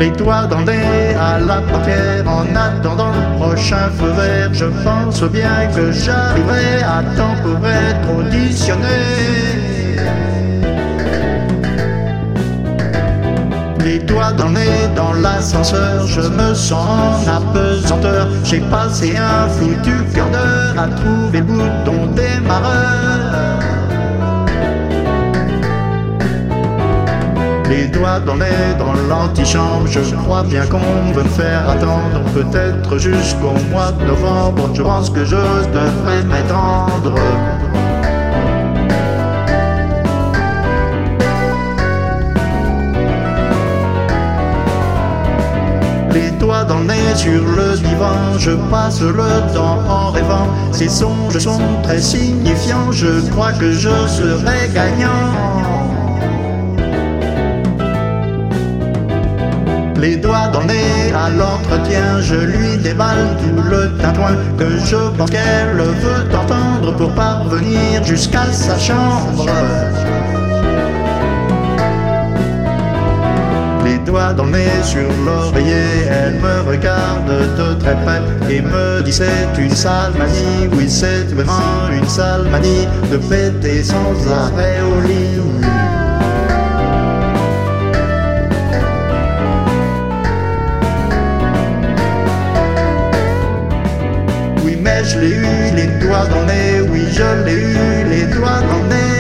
Les doigts dans le nez à la portière en attendant le prochain feu vert. Je pense bien que j'arriverai à temps pour être auditionné. Les doigts dans le nez dans l'ascenseur, je me sens en apesanteur. J'ai passé un foutu quart d'heure à trouver le bouton démarreur. Les doigts dans le nez dans l'antichambre, je crois bien qu'on veut me faire attendre. Peut-être jusqu'au mois de novembre, je pense que je devrais m'étendre. Les doigts dans le nez sur le divan, je passe le temps en rêvant. Ces songes sont très signifiants, je crois que je serai gagnant. Les doigts dans le nez à l'entretien, je lui déballe tout le tintouin que je pense qu'elle veut entendre pour parvenir jusqu'à sa chambre. Les doigts dans le nez sur l'oreiller, elle me regarde de très près et me dit c'est une sale manie. Oui, c'est vraiment une sale manie de péter sans arrêt au lit. Oui, mais je l'ai eu, les doigts dans le nez, oui, je l'ai eu, les doigts dans le nez.